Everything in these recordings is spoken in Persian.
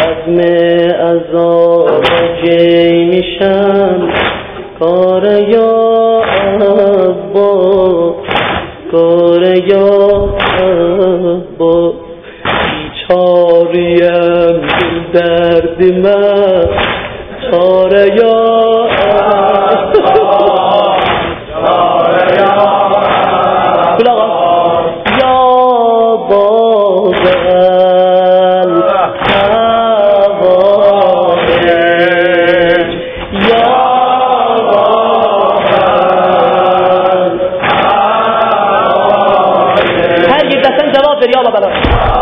بزم عذاب کی میشم کار یا عبا کار یا عبا بیچاریم دل درد من چاره یا عبا چاره یا عبا یا بازل حوادث یا بازل حوادث هر یک دستن جواب داری آبا بلا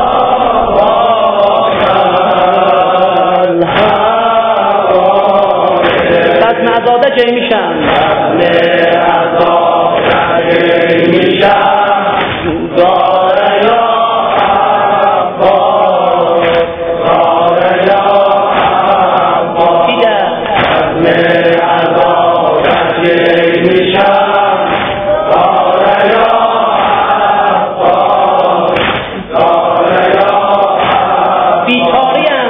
بزم عزاده جای میشم بزم عزاده جای میشم گاره یا عباس گاره یا عباس بزم عزاده جای میشم گاره یا عباس گاره یا عباس بیچاریم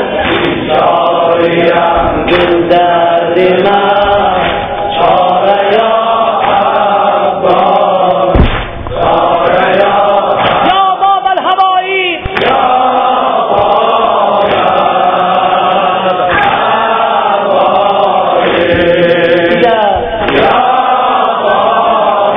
دل درد من چاره یا عباس چاره یا باب الهوایی یا باب الهوایی یا باب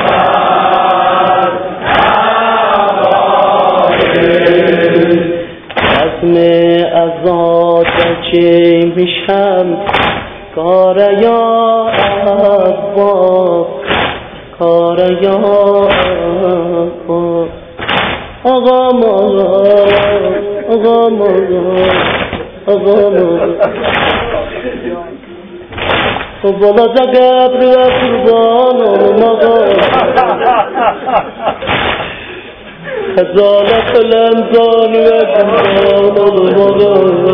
الهوایی بزم عزاده چه میشم کار یا عباس کار یا عباس آقا ماغا آقا ماغا آقا ماغا بالا جا قبر و قربان ماغا خزالت لنزان و قربان ماغا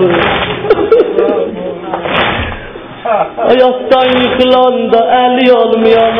ayaktan yıkılan da eli olmayan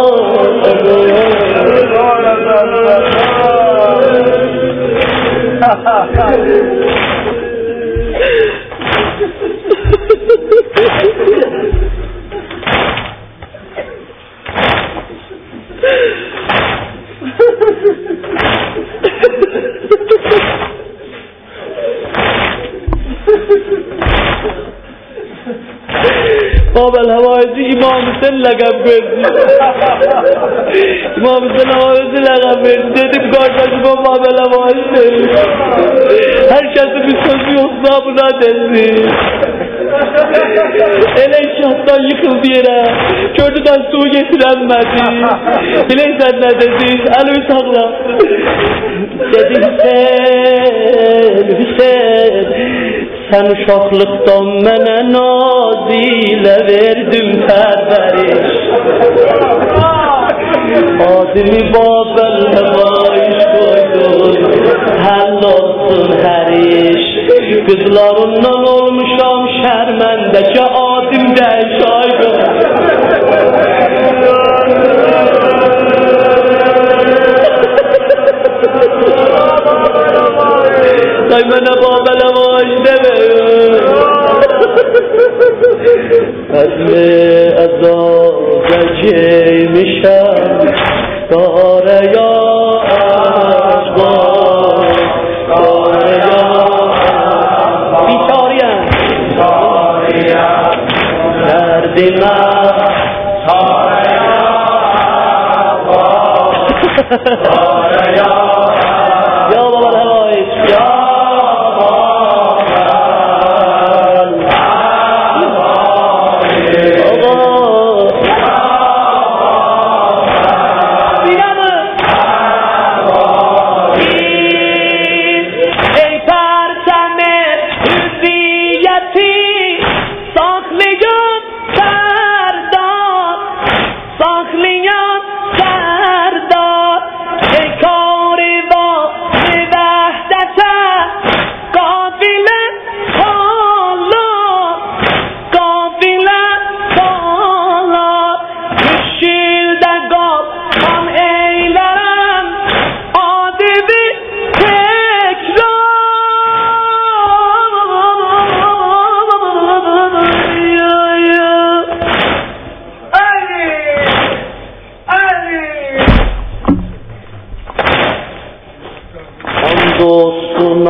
باب الهوایزی امام حسین لقب verdi. امام حسین havayzi لقب verdi. Dedim kardeşim o bab الهوایzi. Herkesin bir sözü yoksa buna desin. Ele inşaattan yıkıldı yere. Kördüden su getirenmedi. Bileysen ne dedi? Elimi sakla. Dedi Hüseyin sen uşaqlıqdan mənə nazilə verdim pərvəriş adimi Babel həvaiş qoydun həll olsun hər iş qızlarından olmuşam şərməndəcə adim dəş aydın Ay mənə Babel həvaiş demeyin بزم عزاده کی میشم کار یا عباس کار یا بیچاریم درد من کار یا عباس کار یا بابا الهوایز یا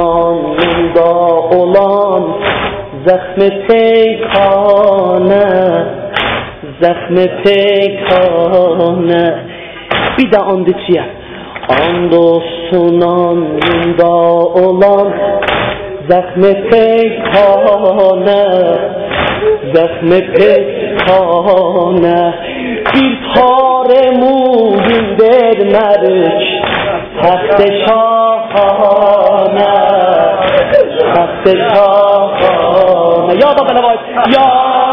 sunanında olan zəxmi peykanə, zəxmi peykanə. Bir də and içiyəm. And sunanında olan zəxmi peykanə, zəxmi peykanə. Bir tare muğin vermərik təxt şahanə, təxt şahanə. Ya da belə var, ya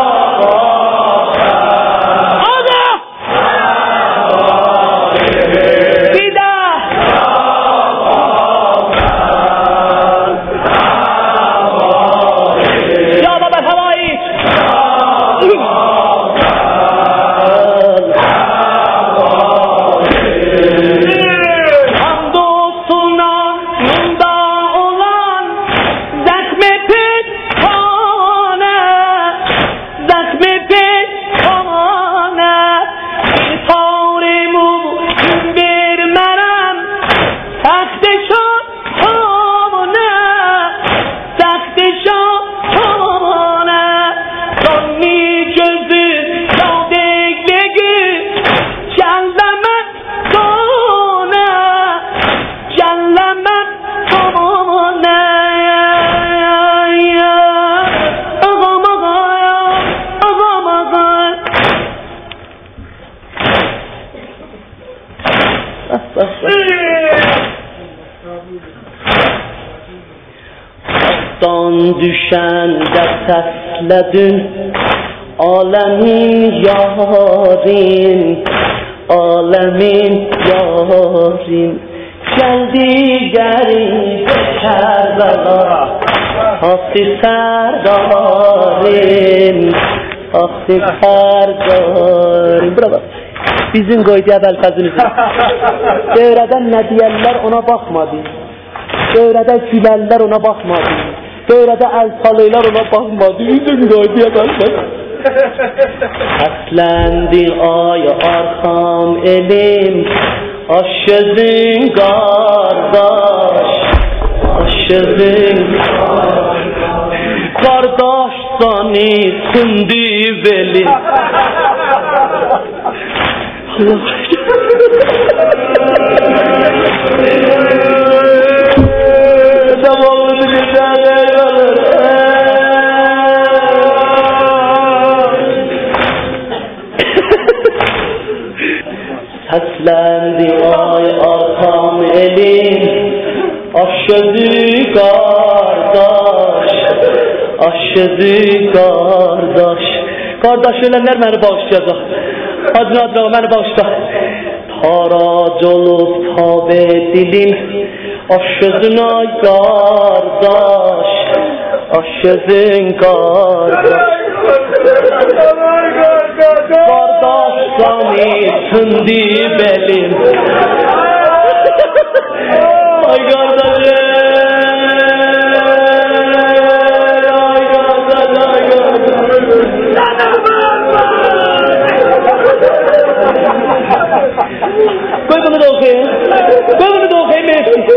düşəndə səslədin aləmin yarim, aləmin yarim. Gəldi qərib Kərbəla, haqq sərdarim, haqq sərdarim. Bravo. Bizim qoydu Əbəlfəzimizin. Dövrədən nə deyərlər ona baxmadı. Dövrədə gülərlər ona baxmadı. Dövrədə əl salıylar ona baxmadı. Üzüm qoydu Əbəlfəz. Əsləndi ay arxam elim, aşızın qardaş, aşızın qardaş sani sündü belim. Allah zavallı güzeller alır. Səsləndi ay arxam elim, aşıdı qardaş, aşıdı qardaş. Qardaş ölənlər məni bağışlayacaq. Hacı Nadir ağa məni bağışla. Tarac olub tabe dilim, aşızın ay qardaş, aşızın qardaş. Qardaş sani sündü belim. Ay qardaşım. Koy bunu da okuyayım. Koy bunu da okuyayım.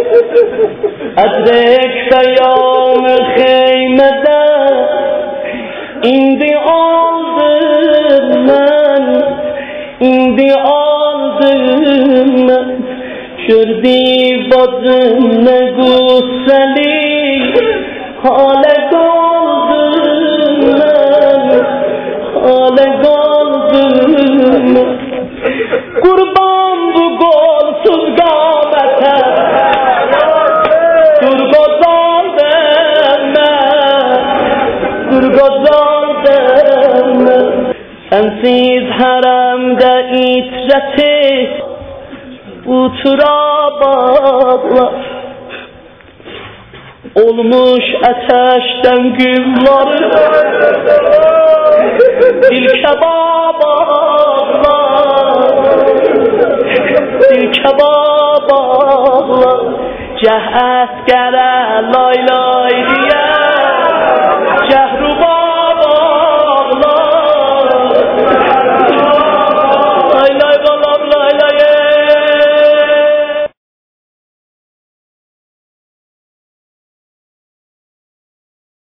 Edrek feyyam-ı xeymede indi aldım ben, indi aldım ben. Şurdi bacım ne gusseli hale kaldım ben, hale kaldım ben. Kurban bu golsuz gamete, dur gozal deme, dur gozal deme. Sensiz haremde itreti uçura bağlar, olmuş ateşten güllar, dil kebablar, dil kebablar. Cəhət gələ lay lay